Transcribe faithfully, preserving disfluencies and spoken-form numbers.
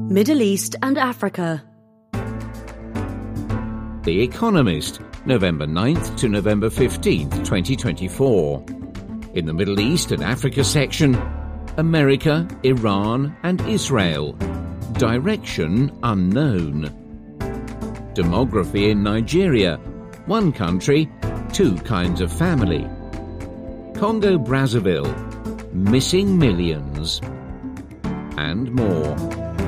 Middle East and Africa. The Economist, November ninth to November fifteenth, twenty twenty-four. In the Middle East and Africa section, America, Iran and Israel. Direction unknown. Demography in Nigeria. One country, two kinds of family. Congo-Brazzaville. Missing millions. And more.